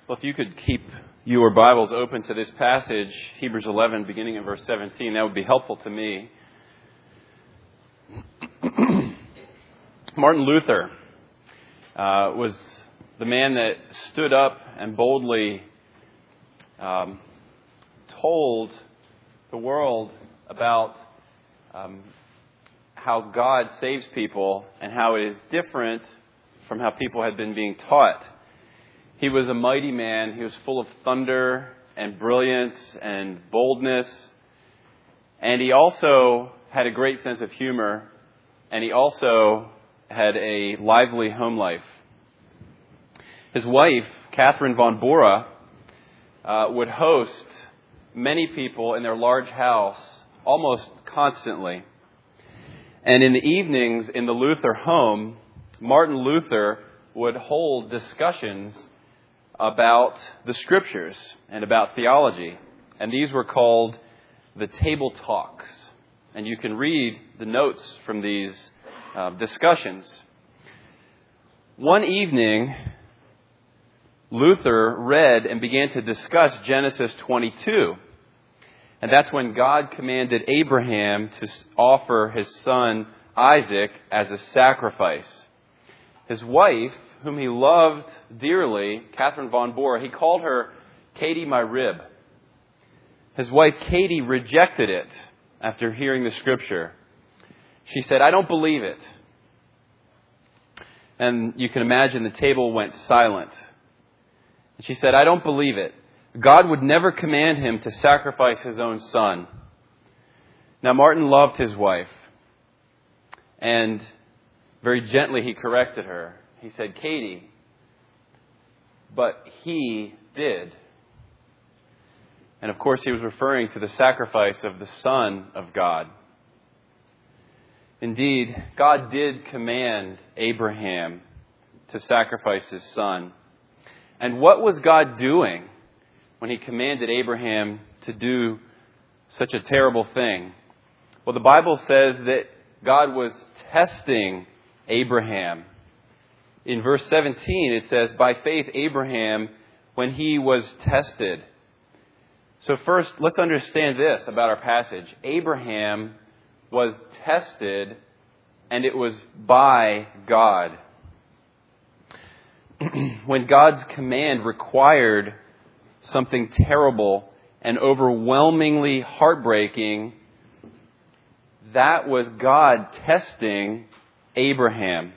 Well, if you could keep your Bibles open to this passage, Hebrews 11, beginning in verse 17, that would be helpful to me. Martin Luther was the man that stood up and boldly told the world about how God saves people and how it is different from how people had been being taught. He was a mighty man. He was full of thunder and brilliance and boldness. And he also had a great sense of humor. And he also had a lively home life. His wife, Catherine von Bora, would host many people in their large house almost constantly. And in the evenings in the Luther home, Martin Luther would hold discussions about the Scriptures and about theology. And these were called the table talks. And you can read the notes from these discussions. One evening, Luther read and began to discuss Genesis 22. And that's when God commanded Abraham to offer his son Isaac as a sacrifice. His wife, whom he loved dearly, Catherine von Bora, he called her Katie, my rib. His wife Katie rejected it after hearing the Scripture. She said, "I don't believe it." And you can imagine the table went silent. And she said, "I don't believe it. God would never command him to sacrifice his own son." Now, Martin loved his wife. And very gently he corrected her. He said, "Katie, but he did." And of course he was referring to the sacrifice of the Son of God. Indeed, God did command Abraham to sacrifice his son. And what was God doing when he commanded Abraham to do such a terrible thing? Well, the Bible says that God was testing Abraham. In verse 17, it says, "By faith Abraham, when he was tested." So first, let's understand this about our passage. Abraham was tested, and it was by God. When God's command required something terrible and overwhelmingly heartbreaking, that was God testing Abraham.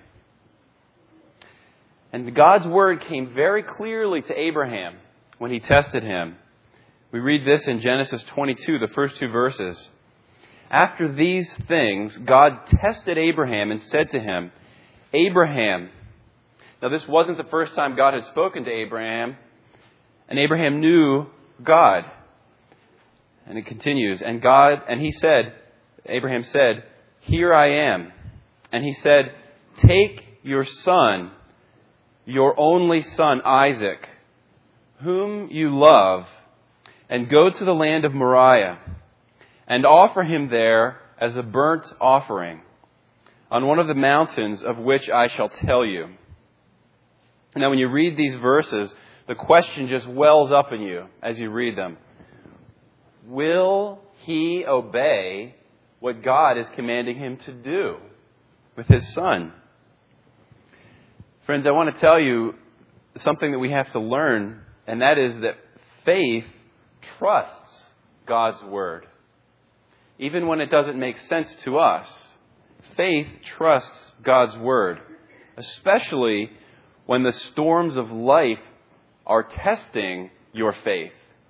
And God's word came very clearly to Abraham when he tested him. We read this in Genesis 22, the first two verses. "After these things, God tested Abraham and said to him, 'Abraham.'" Now, this wasn't the first time God had spoken to Abraham, and Abraham knew God. And it continues, Abraham said, "Here I am." And he said, "Take your son, your only son Isaac, whom you love, and go to the land of Moriah, and offer him there as a burnt offering on one of the mountains of which I shall tell you." Now, when you read these verses, the question just wells up in you as you read them. Will he obey what God is commanding him to do with his son? Friends, I want to tell you something that we have to learn, and that is that faith trusts God's word. Even when it doesn't make sense to us, faith trusts God's word, especially when the storms of life are testing your faith.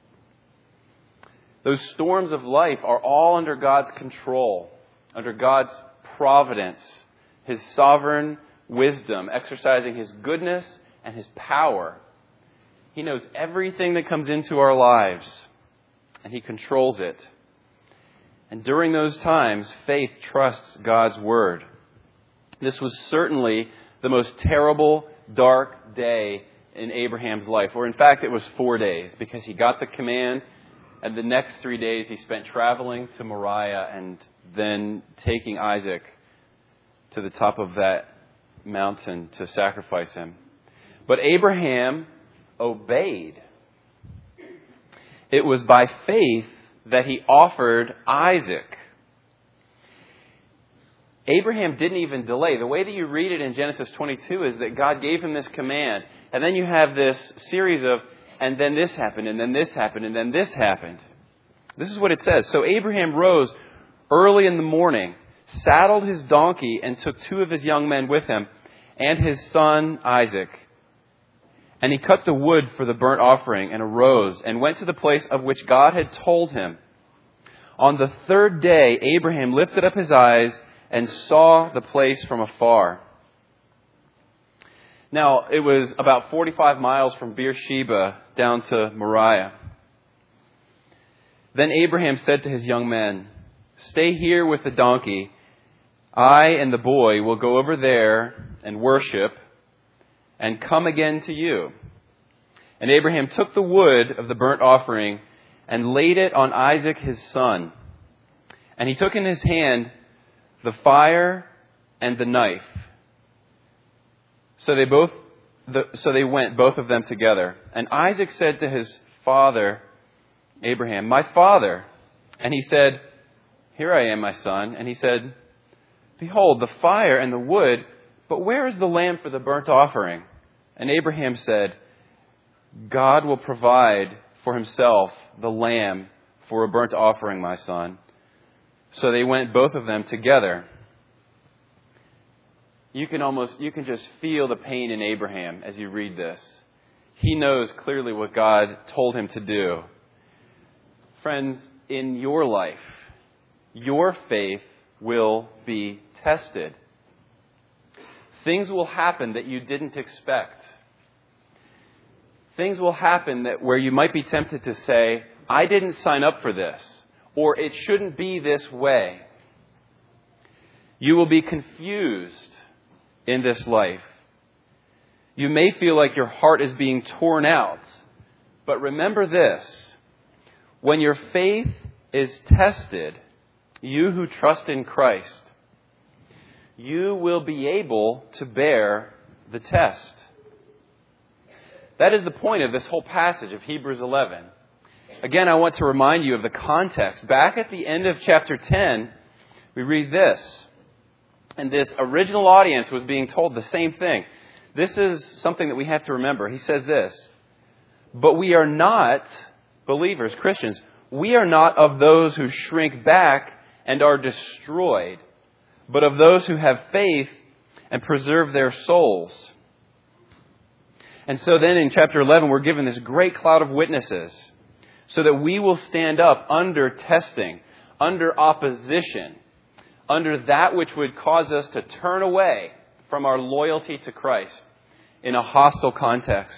Those storms of life are all under God's control, under God's providence, His sovereign wisdom, exercising His goodness and His power. He knows everything that comes into our lives, and He controls it. And during those times, faith trusts God's word. This was certainly the most terrible, dark day in Abraham's life. Or in fact, it was 4 days, because he got the command, and the next 3 days he spent traveling to Moriah and then taking Isaac to the top of that mountain to sacrifice him. But Abraham obeyed. It was by faith that he offered Isaac. Abraham didn't even delay. The way that you read it in Genesis 22 is that God gave him this command. And then you have this series of, and then this happened, and then this happened, and then this happened. This is what it says. So Abraham rose early in the morning, saddled his donkey, and took 2 of his young men with him, and his son Isaac. And he cut the wood for the burnt offering, and arose, and went to the place of which God had told him. On the 3rd day, Abraham lifted up his eyes and saw the place from afar. Now, it was about 45 miles from Beersheba down to Moriah. Then Abraham said to his young men, "Stay here with the donkey. I and the boy will go over there and worship and come again to you." And Abraham took the wood of the burnt offering and laid it on Isaac his son. And he took in his hand the fire and the knife. So they went, both of them together. And Isaac said to his father, Abraham, "My father." And he said, "Here I am, my son." And he said, "Behold, the fire and the wood, but where is the lamb for the burnt offering?" And Abraham said, "God will provide for himself the lamb for a burnt offering, my son." So they went, both of them together. You can just feel the pain in Abraham as you read this. He knows clearly what God told him to do. Friends, in your life, your faith will be tested. Things will happen that you didn't expect. Things will happen where you might be tempted to say, "I didn't sign up for this," or "It shouldn't be this way." You will be confused in this life. You may feel like your heart is being torn out. But remember this: when your faith is tested, you who trust in Christ, you will be able to bear the test. That is the point of this whole passage of Hebrews 11. Again, I want to remind you of the context. Back at the end of chapter 10, we read this. And this original audience was being told the same thing. This is something that we have to remember. He says this: "But we are not believers, Christians. We are not of those who shrink back and are destroyed, but of those who have faith and preserve their souls." And so then in chapter 11, we're given this great cloud of witnesses so that we will stand up under testing, under opposition, under that which would cause us to turn away from our loyalty to Christ in a hostile context.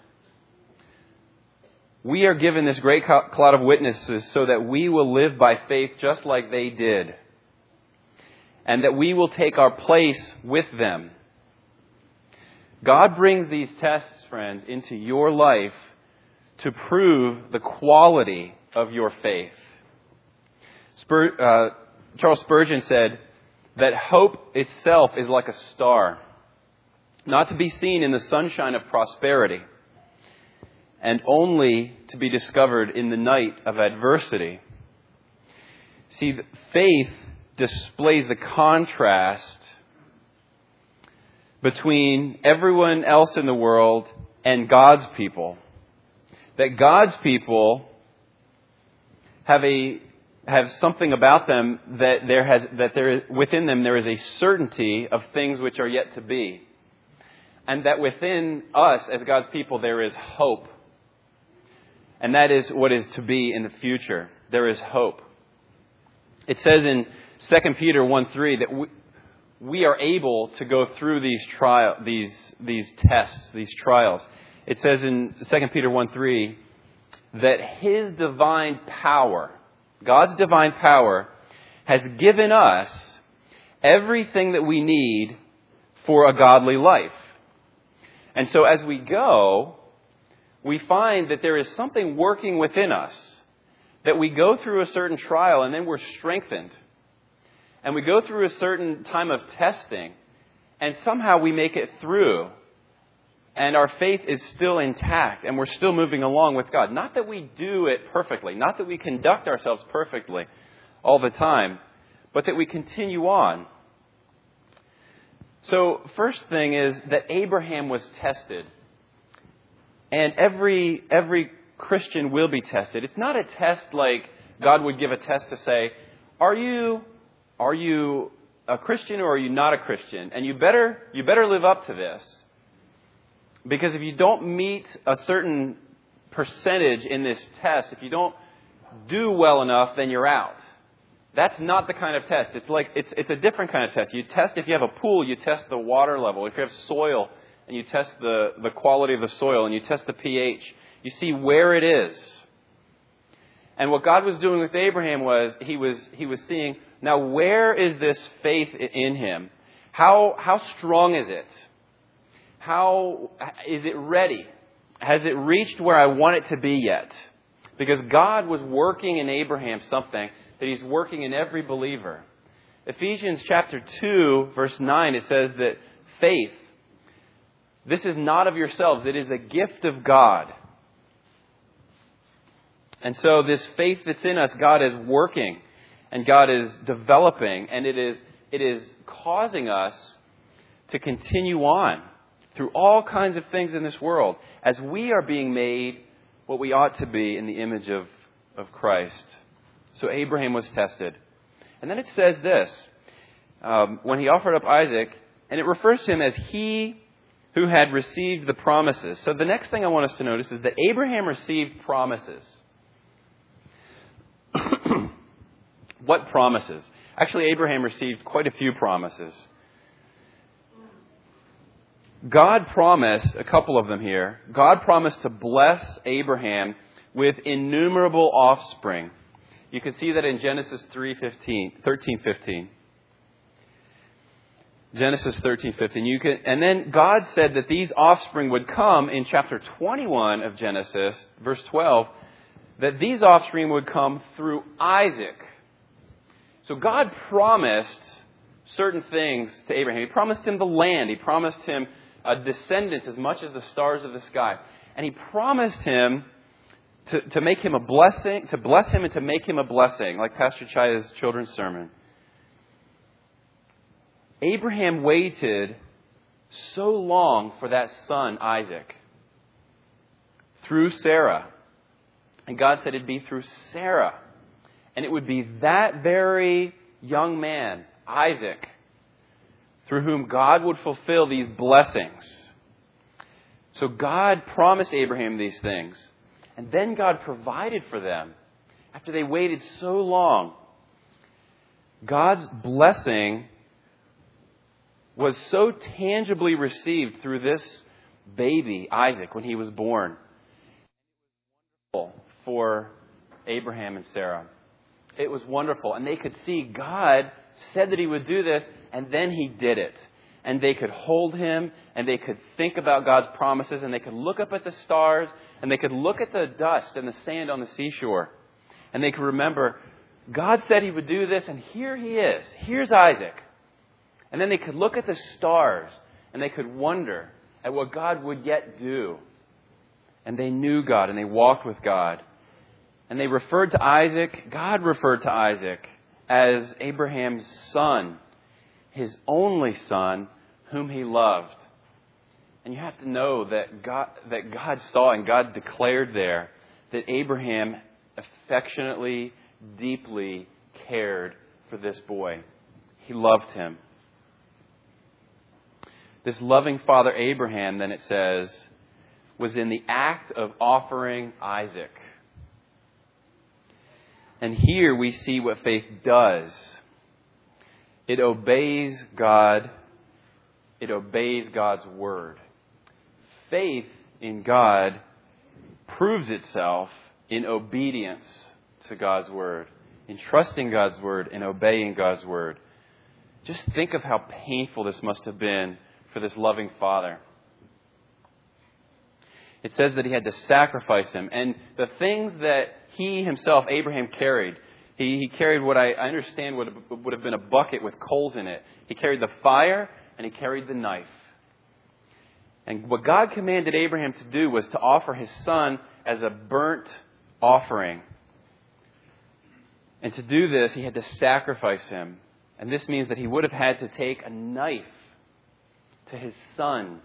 We are given this great cloud of witnesses so that we will live by faith just like they did, and that we will take our place with them. God brings these tests, friends, into your life to prove the quality of your faith. Charles Spurgeon said that hope itself is like a star, not to be seen in the sunshine of prosperity, and only to be discovered in the night of adversity. See, faith displays the contrast between everyone else in the world and God's people. That God's people have something about them within them there is a certainty of things which are yet to be. And that within us as God's people there is hope. And that is what is to be in the future. There is hope. It says in 2 Peter 1:3 that we are able to go through these tests, these trials. It says in 2 Peter 1:3 that His divine power, God's divine power, has given us everything that we need for a godly life. And so as we go, we find that there is something working within us, that we go through a certain trial and then we're strengthened. And we go through a certain time of testing and somehow we make it through. And our faith is still intact, and we're still moving along with God. Not that we do it perfectly, not that we conduct ourselves perfectly all the time, but that we continue on. So, first thing is that Abraham was tested. And every Christian will be tested. It's not a test like God would give a test to say, are you a Christian or are you not a Christian? And you better live up to this. Because if you don't meet a certain percentage in this test, if you don't do well enough, then you're out. That's not the kind of test. It's a different kind of test. You test, if you have a pool, you test the water level. If you have soil, and you test the quality of the soil, and you test the pH, you see where it is. And what God was doing with Abraham was he was seeing, now where is this faith in him? How strong is it? How is it ready? Has it reached where I want it to be yet? Because God was working in Abraham something that He's working in every believer. Ephesians chapter 2, verse 9, it says that faith, this is not of yourselves, it is a gift of God. And so this faith that's in us, God is working and God is developing, and it is causing us to continue on through all kinds of things in this world as we are being made what we ought to be in the image of Christ. So Abraham was tested. And then it says this, when he offered up Isaac, and it refers to him as he who had received the promises. So the next thing I want us to notice is that Abraham received promises. What promises? Actually, Abraham received quite a few promises. God promised, a couple of them here, God promised to bless Abraham with innumerable offspring. You can see that in Genesis 13:15. Genesis 13:15. And then God said that these offspring would come in chapter 21 of Genesis, verse 12, that these offspring would come through Isaac. So God promised certain things to Abraham. He promised him the land. He promised him a descendant as much as the stars of the sky. And He promised him to make him a blessing, to bless him and to make him a blessing, like Pastor Chaya's children's sermon. Abraham waited so long for that son, Isaac, through Sarah. And God said it'd be through Sarah. And it would be that very young man, Isaac, through whom God would fulfill these blessings. So God promised Abraham these things. And then God provided for them. After they waited so long, God's blessing was so tangibly received through this baby, Isaac, when he was born. For Abraham and Sarah. It was wonderful. And they could see God said that He would do this, and then He did it. And they could hold Him, and they could think about God's promises, and they could look up at the stars, and they could look at the dust and the sand on the seashore. And they could remember, God said He would do this, and here He is. Here's Isaac. And then they could look at the stars, and they could wonder at what God would yet do. And they knew God, and they walked with God. And they referred to Isaac, God referred to Isaac as Abraham's son, his only son, whom He loved. And you have to know that God saw and God declared there that Abraham affectionately, deeply cared for this boy. He loved him. This loving father Abraham, then it says, was in the act of offering Isaac. And here we see what faith does. It obeys God. It obeys God's word. Faith in God proves itself in obedience to God's word, in trusting God's word and obeying God's word. Just think of how painful this must have been for this loving father. It says that he had to sacrifice him. And the things that he himself, Abraham, carried, he carried what I understand would have been a bucket with coals in it. He carried the fire and he carried the knife. And what God commanded Abraham to do was to offer his son as a burnt offering. And to do this, he had to sacrifice him. And this means that he would have had to take a knife to his son.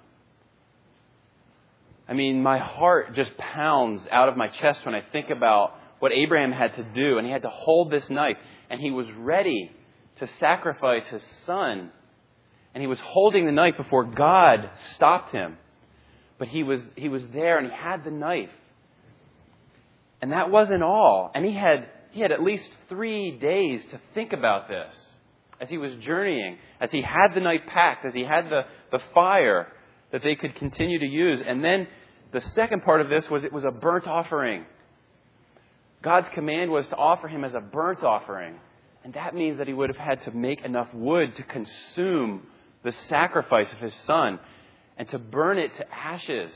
I mean, my heart just pounds out of my chest when I think about what Abraham had to do. And he had to hold this knife. And he was ready to sacrifice his son. And he was holding the knife before God stopped him. But he was there and he had the knife. And that wasn't all. And he had at least 3 days to think about this as he was journeying, as he had the knife packed, as he had the fire that they could continue to use. And then the second part of this was it was a burnt offering. God's command was to offer him as a burnt offering. And that means that he would have had to make enough wood to consume the sacrifice of his son and to burn it to ashes.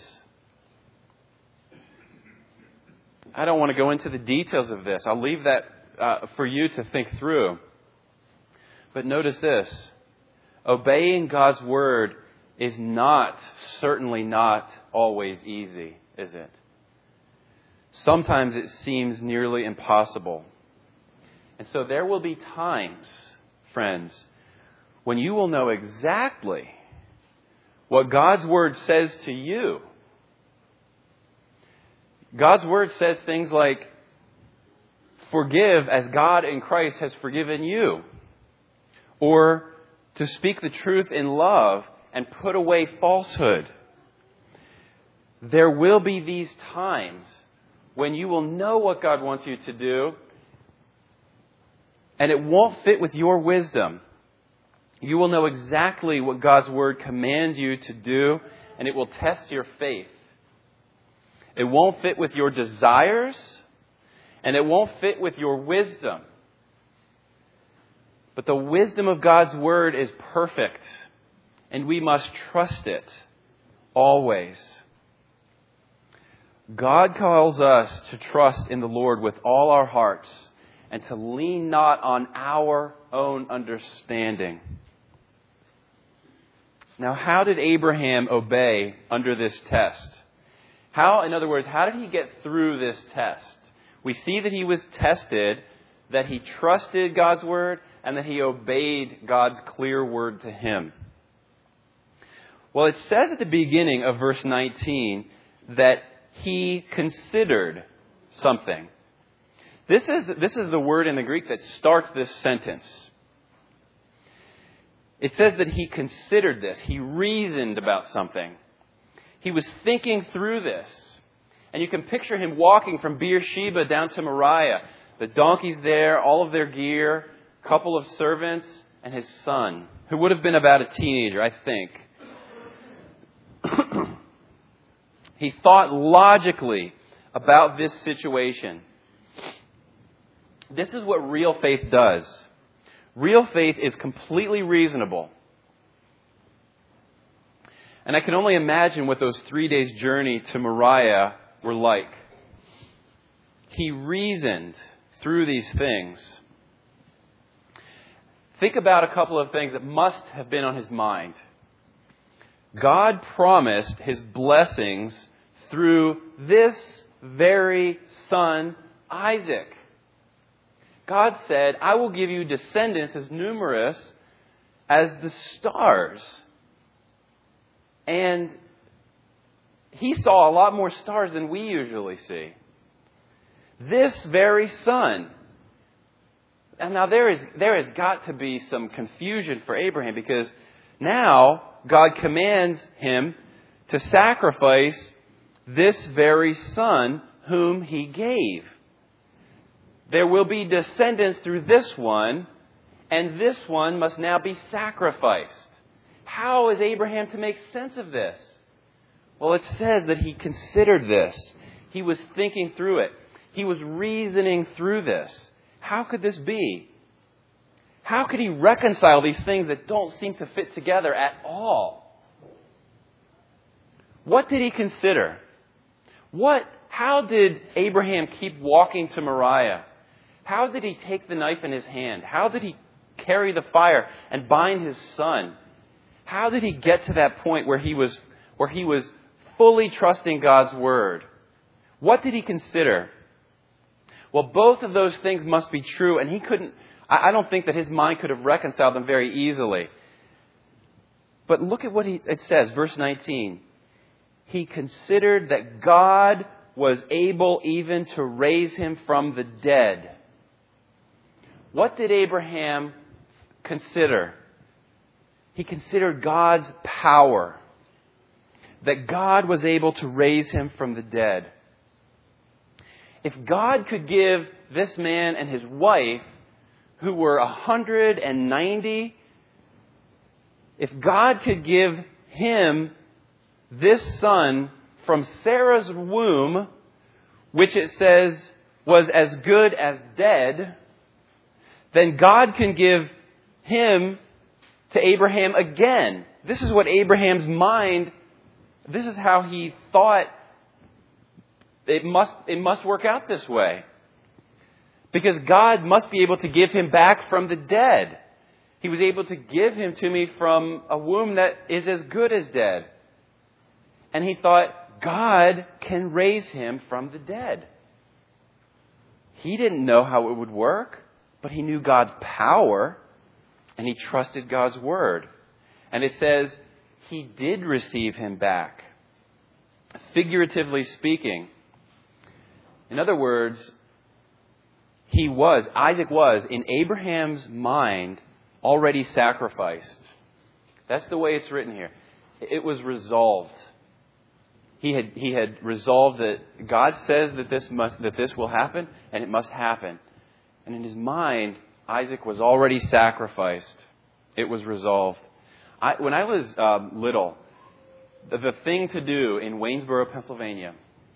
I don't want to go into the details of this. I'll leave that for you to think through. But notice this. Obeying God's word is certainly not always easy, is it? Sometimes it seems nearly impossible. And so there will be times, friends, when you will know exactly what God's word says to you. God's word says things like, forgive as God in Christ has forgiven you. Or to speak the truth in love and put away falsehood. There will be these times when you will know what God wants you to do, and it won't fit with your wisdom. You will know exactly what God's word commands you to do, and it will test your faith. It won't fit with your desires, and it won't fit with your wisdom. But the wisdom of God's word is perfect, and we must trust it always. God calls us to trust in the Lord with all our hearts and to lean not on our own understanding. Now, how did Abraham obey under this test? In other words, how did he get through this test? We see that he was tested, that he trusted God's word, and that he obeyed God's clear word to him. Well, it says at the beginning of verse 19 that he considered something. This is the word in the Greek that starts this sentence. It says that he considered this. He reasoned about something. He was thinking through this. And you can picture him walking from Beersheba down to Moriah. The donkeys there, all of their gear, a couple of servants, and his son, who would have been about a teenager, I think. He thought logically about this situation. This is what real faith does. Real faith is completely reasonable. And I can only imagine what those 3 days' journey to Moriah were like. He reasoned through these things. Think about a couple of things that must have been on his mind. God promised his blessings through this very son, Isaac. God said, I will give you descendants as numerous as the stars. And he saw a lot more stars than we usually see. This very son. And now there has got to be some confusion for Abraham, because now God commands him to sacrifice this very son whom he gave. There will be descendants through this one, and this one must now be sacrificed. How is Abraham to make sense of this? Well, it says that he considered this. He was thinking through it. He was reasoning through this. How could this be? How could he reconcile these things that don't seem to fit together at all? What did he consider? How did Abraham keep walking to Moriah? How did he take the knife in his hand? How did he carry the fire and bind his son? How did he get to that point where he was where he was fully trusting God's Word. What did he consider? Well, both of those things must be true, and I don't think that his mind could have reconciled them very easily. But look at what it says, verse 19. He considered that God was able even to raise him from the dead. What did Abraham consider? He considered God's power. That God was able to raise him from the dead. If God could give this man and his wife, who were 190, if God could give him this son from Sarah's womb, which it says was as good as dead, then God can give him to Abraham again. This is what Abraham's mind, this is how he thought it must work out this way. Because God must be able to give him back from the dead. He was able to give him to me from a womb that is as good as dead. And he thought, God can raise him from the dead. He didn't know how it would work, but he knew God's power, and he trusted God's Word. And it says, he did receive him back. Figuratively speaking. In other words, Isaac was, in Abraham's mind, already sacrificed. That's the way it's written here. It was resolved. He had resolved that God says that this will happen, and it must happen. And in his mind, Isaac was already sacrificed. It was resolved. When I was little, the thing to do in Waynesboro, Pennsylvania,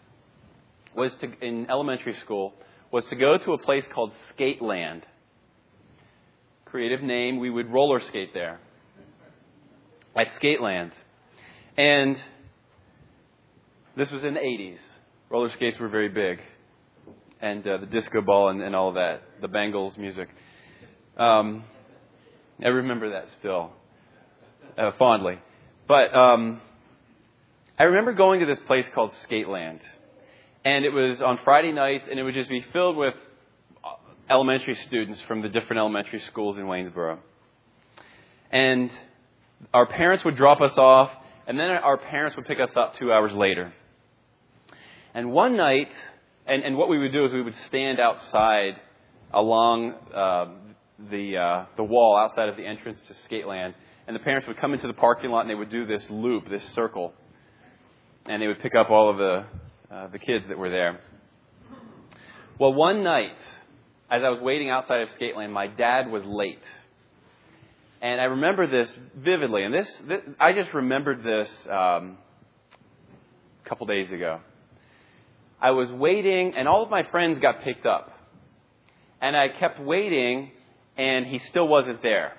in elementary school, was to go to a place called Skateland. Creative name, we would roller skate there. At Skateland. And this was in the 80s. Roller skates were very big. And the disco ball and all of that. The Bangles music. I remember that still. Fondly. But I remember going to this place called Skateland. And it was on Friday nights, and it would just be filled with elementary students from the different elementary schools in Waynesboro. And our parents would drop us off, and then our parents would pick us up 2 hours later. And one night, and what we would do is we would stand outside along the wall outside of the entrance to Skateland, and the parents would come into the parking lot, and they would do this loop, this circle, and they would pick up all of the kids that were there. Well, one night, as I was waiting outside of Skateland, my dad was late. And I remember this vividly. And I just remembered this a couple days ago. I was waiting, and all of my friends got picked up. And I kept waiting, and he still wasn't there.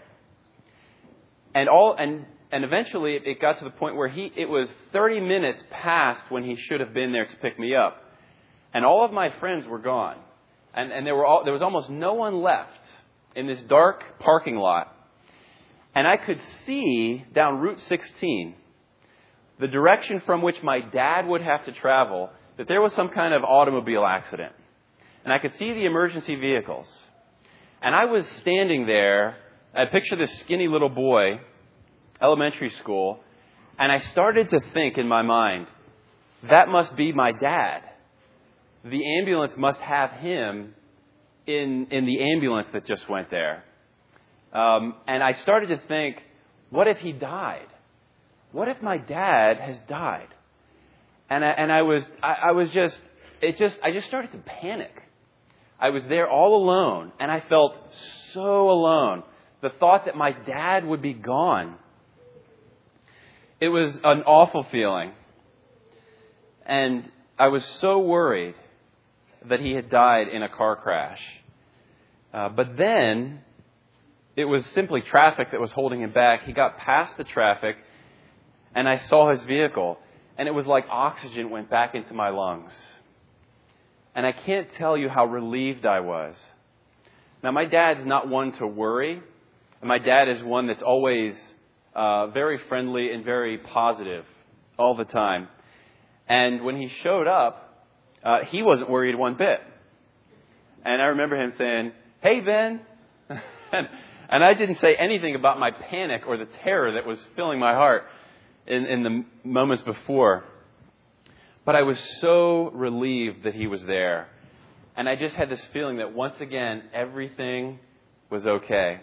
And eventually it got to the point where it was 30 minutes past when he should have been there to pick me up. And all of my friends were gone. And there was almost no one left in this dark parking lot. And I could see down Route 16, the direction from which my dad would have to travel, that there was some kind of automobile accident. And I could see the emergency vehicles. And I was standing there. I picture this skinny little boy, elementary school, and I started to think in my mind, that must be my dad. The ambulance must have him in the ambulance that just went there. And I started to think, what if he died? What if my dad has died? And I just started to panic. I was there all alone, and I felt so alone. The thought that my dad would be gone. It was an awful feeling. And I was so worried that he had died in a car crash. But then it was simply traffic that was holding him back. He got past the traffic, and I saw his vehicle. And it was like oxygen went back into my lungs. And I can't tell you how relieved I was. Now, my dad's not one to worry. My dad is one that's always very friendly and very positive all the time. And when he showed up, he wasn't worried one bit. And I remember him saying, "Hey, Ben." And I didn't say anything about my panic or the terror that was filling my heart in the moments before. But I was so relieved that he was there. And I just had this feeling that once again, everything was okay.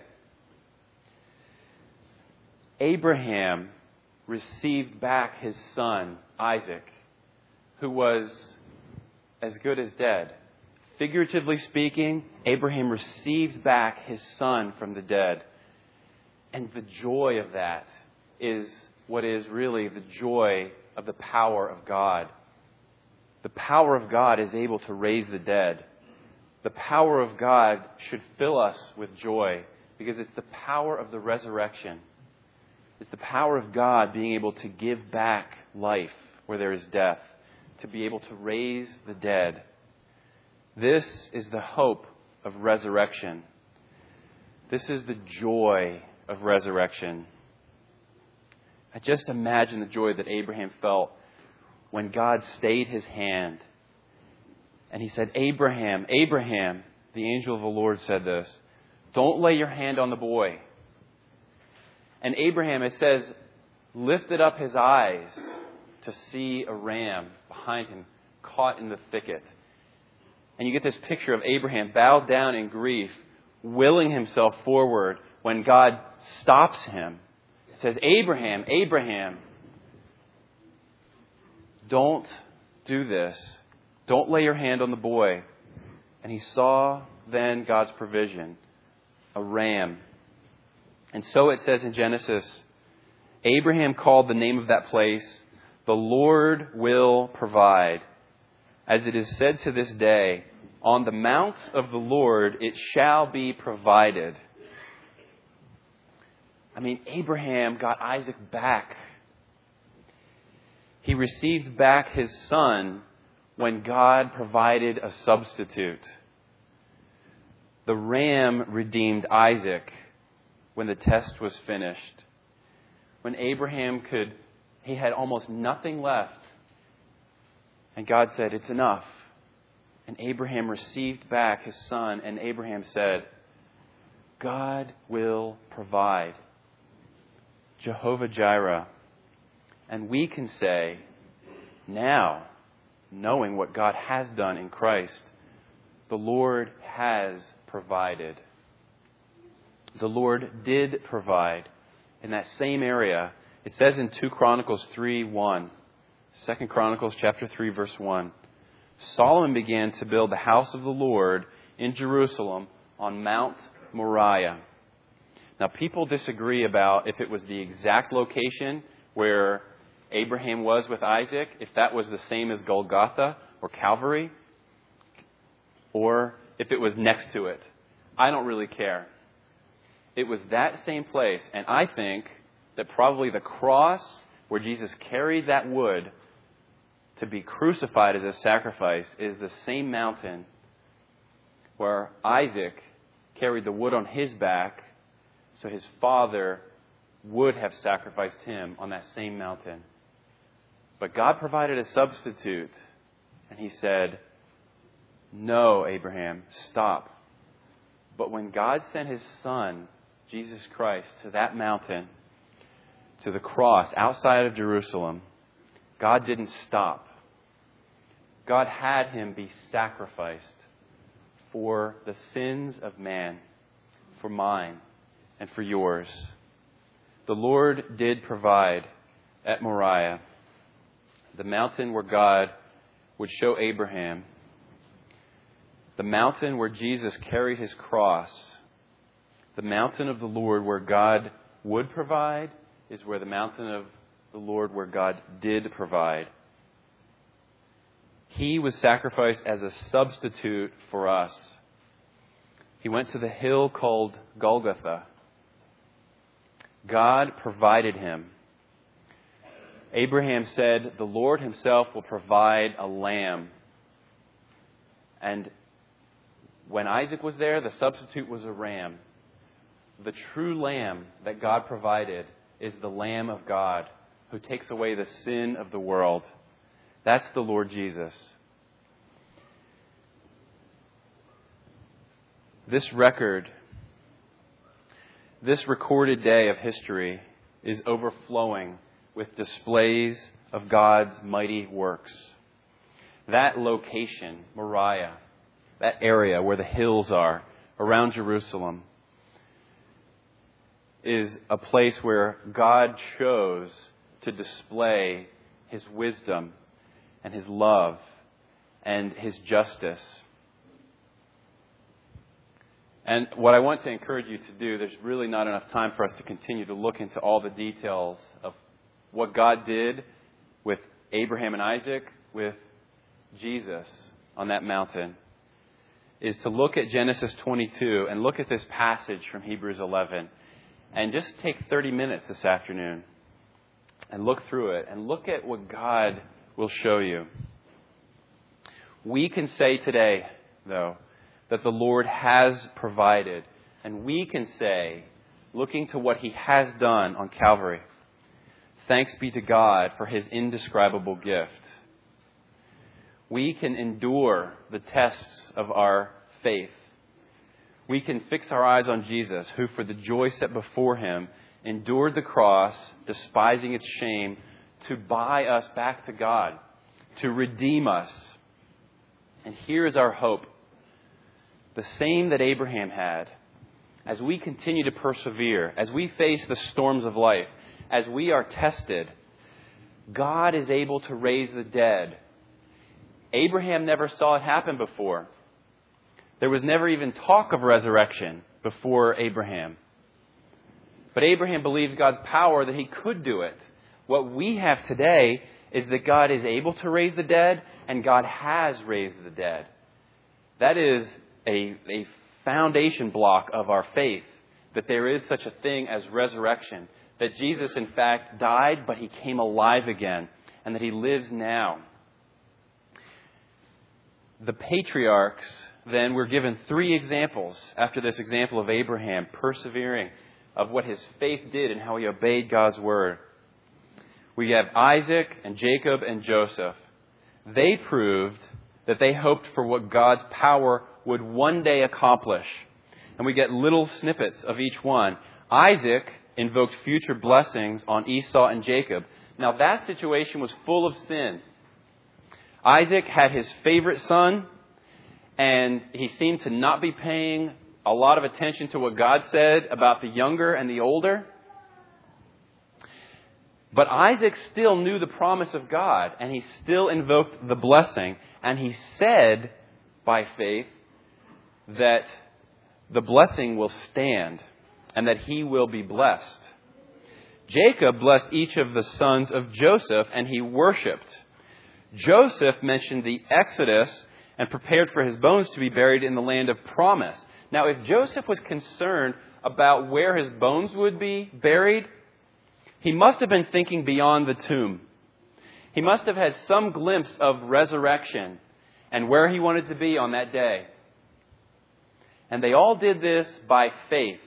Abraham received back his son, Isaac, who was as good as dead. Figuratively speaking, Abraham received back his son from the dead. And the joy of that is what is really the joy of the power of God. The power of God is able to raise the dead. The power of God should fill us with joy because it's the power of the resurrection. It's the power of God being able to give back life where there is death, to be able to raise the dead. This is the hope of resurrection. This is the joy of resurrection. I just imagine the joy that Abraham felt when God stayed his hand. And he said, "Abraham, Abraham," the angel of the Lord said this, "don't lay your hand on the boy." And Abraham, it says, lifted up his eyes to see a ram behind him caught in the thicket. And you get this picture of Abraham bowed down in grief, willing himself forward when God stops him. It says, "Abraham, Abraham, don't do this. Don't lay your hand on the boy." And he saw then God's provision, a ram. And so it says in Genesis, Abraham called the name of that place, "The Lord will provide." As it is said to this day, "On the mount of the Lord it shall be provided." I mean, Abraham got Isaac back. He received back his son when God provided a substitute. The ram redeemed Isaac when the test was finished. When Abraham he had almost nothing left. And God said, "It's enough." And Abraham received back his son, and Abraham said, "God will provide." Jehovah Jireh. And we can say, now, knowing what God has done in Christ, the Lord has provided. The Lord did provide in that same area. It says in 2 Chronicles 3:1, 2 Chronicles chapter 3, verse 1, Solomon began to build the house of the Lord in Jerusalem on Mount Moriah. Now, people disagree about if it was the exact location where Abraham was with Isaac, if that was the same as Golgotha or Calvary, or if it was next to it. I don't really care. It was that same place, and I think that probably the cross where Jesus carried that wood to be crucified as a sacrifice is the same mountain where Isaac carried the wood on his back, so his father would have sacrificed him on that same mountain. But God provided a substitute, and he said, "No, Abraham, stop." But when God sent his son, Jesus Christ, to that mountain, to the cross outside of Jerusalem, God didn't stop. God had him be sacrificed for the sins of man, for mine and for yours. The Lord did provide at Moriah, the mountain where God would show Abraham, the mountain where Jesus carried his cross. The mountain of the Lord where God would provide is where the mountain of the Lord where God did provide. He was sacrificed as a substitute for us. He went to the hill called Golgotha. God provided him. Abraham said, "The Lord himself will provide a lamb." And when Isaac was there, the substitute was a ram. The true lamb that God provided is the Lamb of God, who takes away the sin of the world. That's the Lord Jesus. This recorded day of history is overflowing with displays of God's mighty works. That location, Moriah, that area where the hills are around Jerusalem, is a place where God chose to display His wisdom and His love and His justice. And what I want to encourage you to do, there's really not enough time for us to continue to look into all the details of what God did with Abraham and Isaac, with Jesus on that mountain, is to look at Genesis 22 and look at this passage from Hebrews 11 and just take 30 minutes this afternoon and look through it and look at what God will show you. We can say today, though, that the Lord has provided. And we can say, looking to what He has done on Calvary, thanks be to God for His indescribable gift. We can endure the tests of our faith. We can fix our eyes on Jesus, who for the joy set before Him endured the cross, despising its shame, to buy us back to God, to redeem us. And here is our hope. The same that Abraham had. As we continue to persevere, as we face the storms of life, as we are tested, God is able to raise the dead. Abraham never saw it happen before. There was never even talk of resurrection before Abraham. But Abraham believed God's power that he could do it. What we have today is that God is able to raise the dead, and God has raised the dead. That is a foundation block of our faith, that there is such a thing as resurrection, that Jesus in fact died, but He came alive again, and that He lives now. The patriarchs then were given 3 examples after this example of Abraham persevering, of what his faith did and how he obeyed God's word. We have Isaac and Jacob and Joseph. They proved that they hoped for what God's power would one day accomplish. And we get little snippets of each one. Isaac invoked future blessings on Esau and Jacob. Now that situation was full of sin. Isaac had his favorite son, and he seemed to not be paying a lot of attention to what God said about the younger and the older. But Isaac still knew the promise of God, and he still invoked the blessing. And he said, by faith, that the blessing will stand and that he will be blessed. Jacob blessed each of the sons of Joseph, and he worshipped. Joseph mentioned the Exodus and prepared for his bones to be buried in the land of promise. Now, if Joseph was concerned about where his bones would be buried, he must have been thinking beyond the tomb. He must have had some glimpse of resurrection and where he wanted to be on that day. And they all did this by faith.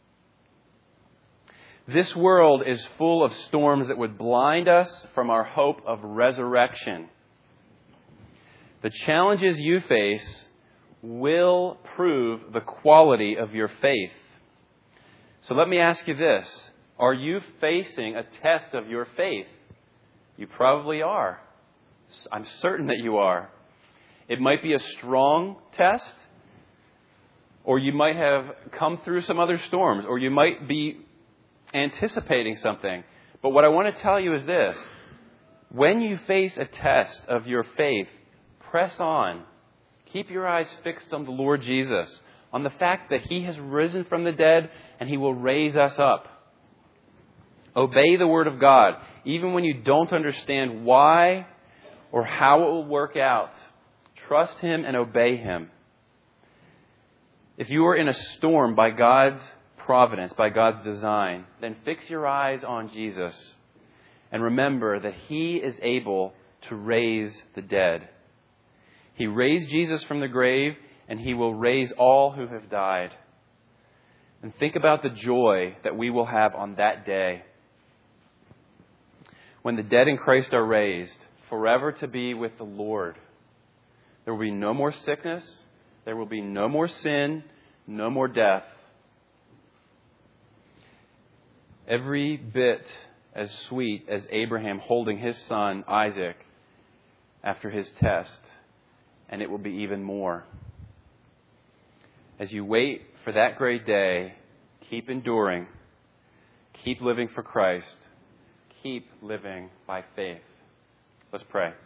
This world is full of storms that would blind us from our hope of resurrection. The challenges you face will prove the quality of your faith. So let me ask you this. Are you facing a test of your faith? You probably are. I'm certain that you are. It might be a strong test, or you might have come through some other storms, or you might be anticipating something. But what I want to tell you is this. When you face a test of your faith, press on. Keep your eyes fixed on the Lord Jesus, on the fact that He has risen from the dead and He will raise us up. Obey the Word of God, even when you don't understand why or how it will work out. Trust Him and obey Him. If you are in a storm by God's providence, by God's design, then fix your eyes on Jesus and remember that He is able to raise the dead. He raised Jesus from the grave, and He will raise all who have died. And think about the joy that we will have on that day. when the dead in Christ are raised, forever to be with the Lord. There will be no more sickness. There will be no more sin, no more death. Every bit as sweet as Abraham holding his son Isaac after his test, and it will be even more. As you wait for that great day, keep enduring, keep living for Christ, keep living by faith. Let's pray.